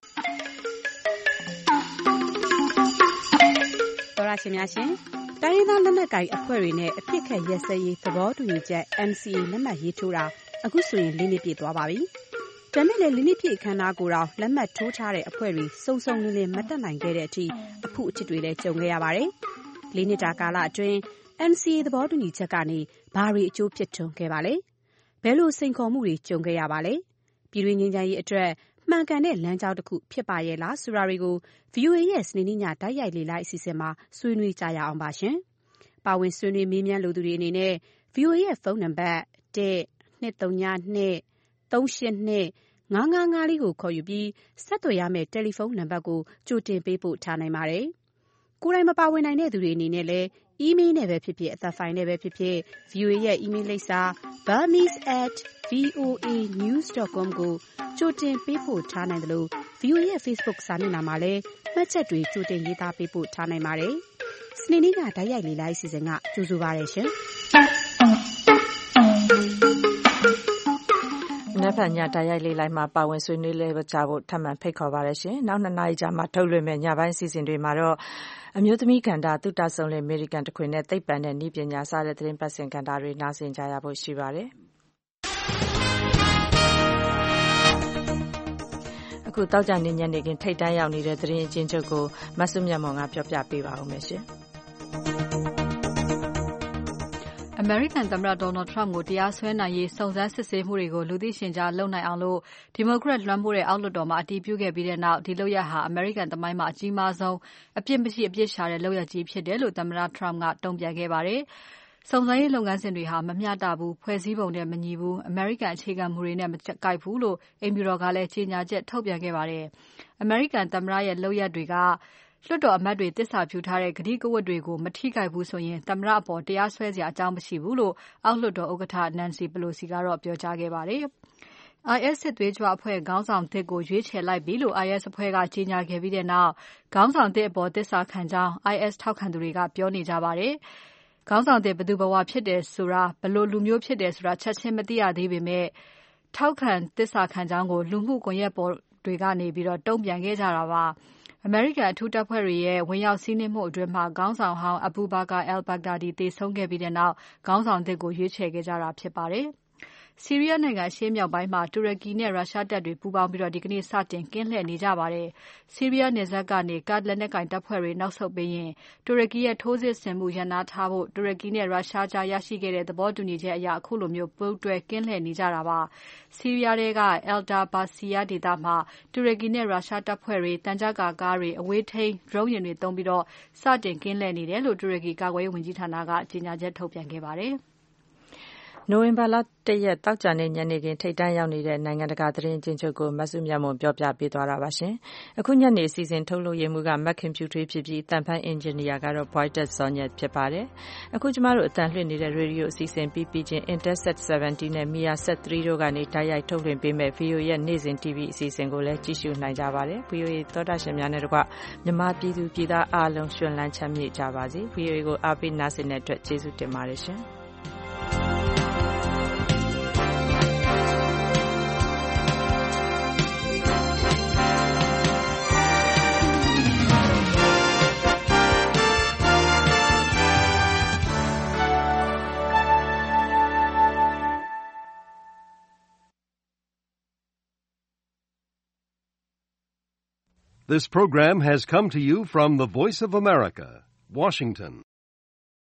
သောရရှင်များရှင်တိုင်းရင်းသားလက်နက်ကိုင်အဖွဲ့တွေနဲ့အဖြစ်ခက်ရက်စဲရေးသဘောတူညီချက် N C A လက်မှတ်ရေးထိုးတာအခုဆိုရင်လေးနှစ်ပြည့်သွားပါပြီ။ဒါမဲ့လည်းလေးနှစ်ပြည့်အခမ်းအနားကိုတော့လက်မှတ်ထိုးထားတဲ့အဖွဲ့တွေစုံစုံလင်လင်မတက်နိုင်ခဲ့တဲ့အထိအဖုအထစ်တွေလည်းကြုံခဲ့ရပါတယ်။လေးနှစ်တာကာလအတွင်းN C A သဘောတူညီချက်ကနေဘာတွေအကျိုးဖြစ်ထွန်းခဲ့ပါလဲ။ဘယ်လိုစိန်ခေါ်မှုတွေကြုံခဲ့ရပါလဲ။ပြည်တွင်းငြိမ်းချမ်းရေးအတွက်မှန်ကန်တဲ့လမ်းကြောင်းတစ်ခုဖြစ်ပါရဲ့လားဆိုတာတွေကို V O A ရဲ့စနေနေ့ညတိုက်ရိုက်လေ့လာအစီအစဉ်မှာဆွေးနွေးကြရအောင်ပါရှင်။ပါဝင်ဆွေးနွေးမေးမြန်းလိုသူတွေအနေနဲ့ V O A ရဲ့ဖုန်းနံပါတ်၁ ၂၃၂ ၃၈၂ ၅၅၅လေးကိုခေါ်ယူပြီးဆက်သွယ်ရမယ့်တယ်လီဖုန်းနံပါတ်ကိုကြိုတင်ပေးပို့ထားနိုင်ပါတယ်။ကိုယ်တိုင်မပါဝင်နိုင်တဲ့သူတွေအနေနဲ့လည်းအီးမေးလ်နဲ့ပဲဖြစ်ဖြစ်အသံဖိုင်နဲ့ပဲဖြစ်ဖြစ် V O A ရဲ့အီးမေးလ်လိပ်စာ burmese at voa news dot com ကိုကြိုတင်ပေးပို့ထားနိုင်တယ်လို့ V O A ရဲ့ Facebook စာမျက်နှာမှာလည်းမှတ်ချက်တွေကြိုတင်ရေးသားပေးပို့ထားနိုင်ပါတယ်။စနေနေ့ကတိုက်ရိုက်လေ့လာအစီအစဉ်ကကြိုဆိုပါရရှင်။နက်ဖြန်ညတိုက်ရိုက်လေ့လာမှာပါဝင်ဆွေးနွေးလဲကြဖို့ထပ်မံဖိတ်ခေါ်ပါရရှင်။နောက်နှစ်နာရီကြာမှထုတ်လွှင့်မဲ့ညပိုင်းအစီအစဉ်တွေမှာတော့အမျိုးသမီးကဏ္ဍသုတဆုံးလေအမေရိကန်တခွင်နဲ့သိပ္ပံနဲ့နည်းပညာစတဲ့သတင်းပတ်စင်ကဏ္ဍတွေနားဆင်ကြရဖို့ရှိပါတယ်။အခုတောက်ကြနေညနေခင်းထိတ်တန်းရောက်နေတဲ့သတင်းအချင်းချုပ်ကိုမဆုမြတ်မောင်ကပြောပြပေးပါဦးမယ်ရှင်။အမေရိကန်သမ္မတ Donald Trump ကိုတရားစွဲနိုင်ရေးစုံစမ်းစစ်ဆေးမှုတွေကိုလူသိရှင်ကြားလုပ်နိုင်အောင်လို့ဒီမိုကရက်လွှမ်းမိုးတဲ့အောက်လွှတ်တော်မှာအတည်ပြုခဲ့ပြီးတဲ့နောက်ဒီလုပ်ရပ်ဟာအမေရိကန်သမိုင်းမှာအကြီးမားဆုံးအပြစ်မရှိအပြစ်ရှာတဲ့လုပ်ရပ်ကြီးဖြစ်တယ်လို့သမ္မတ Trump ကတုံ့ပြန်ခဲ့ပါတယ်။စုံစမ်းရေးလုပ်ငန်းစဉ်တွေဟာမမျှတဘူး၊ဖွဲ့စည်းပုံနဲ့မညီဘူး၊အမေရိကန်အခြေခံမူတွေနဲ့မကိုက်ဘူးလို့အိမ်ဖြူတော်ကလည်းကြေညာချက်ထုတ်ပြန်ခဲ့ပါတယ်။အမေရိကန်သမ္မတရဲ့လုပ်ရပ်တွေကလွှတ်တော်အမတ်တွေသစ္စာပြုထားတဲ့ကတိကဝတ်တွေကိုမထိခိုက်ဘူးဆိုရင်သမ္မတအပေါ်တရားစွဲစရာအကြောင်းမရှိဘူးလို့အောက်လွှတ်တော်ဥက္ကဋ္ဌ Nancy Pelosi ကတော့ပြောကြားခဲ့ပါတယ်။ I S စစ်သွေးကြွအဖွဲ့ခေါင်းဆောင်သစ်ကိုရွေးချယ်လိုက်ပြီလို့ I S အဖွဲ့ကကြေညာခဲ့ပြီးတဲ့နောက်ခေါင်းဆောင်သစ်အပေါ်သစ္စာခံကြောင်း I S ထောက်ခံသူတွေကပြောနေကြပါတယ်။ခေါင်းဆောင်သစ်ဘယ်သူဘဝဖြစ်တယ်ဆိုတာဘယ်လိုလူမျိုးဖြစ်တယ်ဆိုတာချက်ချင်းမသိရသေးပေမဲ့ထောက်ခံသစ္စာခံကြောင်းကိုလူမှုကွန်ရက်ပေါ်တွေကနေပြီးတော့တုံ့ပြန်ခဲ့ကြတာပါ။အမေရိကန်အထူးတပ်ဖွဲ့တွေရဲ့ဝင်ရောက်စီးနင်းမှုအတွင်းမှာခေါင်းဆောင်ဟောင်း Abu Bakr al-Baghdadi သေဆုံးခဲ့ပြီးတဲ့နောက်ခေါင်းဆောင်သစ်ကိုရွေးချယ်ခဲ့ကြတာဖြစ်ပါတယ်။ဆီးရီးယားနိုင်ငံအရှေ့မြောက်ပိုင်းမှာတူရကီနဲ့ရုရှားတပ်တွေပူးပေါင်းပြီးဒီကနေ့စတင်ကင်းလှည့်နေကြပါတယ်။ဆီးရီးယားနယ်စပ်ကနေကာဒ်လက်နက်ကိုင်တပ်ဖွဲ့တွေနောက်ဆုတ်ပေးရင်တူရကီရဲ့ထိုးစစ်ဆင်မှုရပ်နားထားဖို့တူရကီနဲ့ရုရှားကြားရရှိခဲ့တဲ့သဘောတူညီချက်အရအခုလိုမျိုးပူးတွဲကင်းလှည့်နေကြတာပါ။ဆီးရီးယားထဲက Al-Dabasiya ဒေသမှာတူရကီနဲ့ရုရှားတပ်ဖွဲ့တွေတန်ကြပ်ကာကားတွေအဝေးထိန်း drone ယာဉ်တွေသုံးပြီးတော့စတင်ကင်းလှည့်နေတယ်လို့တူရကီကာကွယ်ရေးဝန်ကြီးဌာနကကြေညာချက်ထုတ်ပြန်ခဲ့ပါတယ်။နိုဝင်ဘာလ၁ရက်သောကြာနေ့ညနေခင်းထိပ်တန်းရောက်နေတဲ့နိုင်ငံတကာသတင်းအကျဉ်းချုပ်ကိုမဆုမြတ်မွန်ပြောပြပေးသွားတာပါရှင်။အခုညနေအစီအစဉ်ထုတ်လုပ်ရေးမှူးကမက်ခင်ဖြူထွေးဖြစ်ပြီးအသံဖန်အင်ဂျင်နီယာကတော့ Boydet Zonyet ဖြစ်ပါတယ်။အခုကျမတို့အသံလွှင့်နေတဲ့ရေဒီယိုအစီအစဉ်ပြီးပြီးချင်း Intelsat seventy နဲ့ Mia Sat three တို့ကနေတိုက်ရိုက်ထုတ်လွှင့်ပေးမဲ့ V O A ရဲ့နေ့စဉ် T V အစီအစဉ်ကိုလည်းကြည့်ရှုနိုင်ကြပါတယ်။ V O A သောတာရှင်များနဲ့တကွမြန်မာပြည်သူပြည်သားအားလုံးရှင်လန်းချမ်းမြေ့ကြပါစေ။ V O A ကိုအားပေးနားဆင်တဲ့အတွက်ကျေးဇူးတင်ပါတယ်ရှင်။ This program has come to you from the Voice of America, Washington.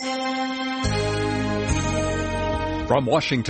From Washington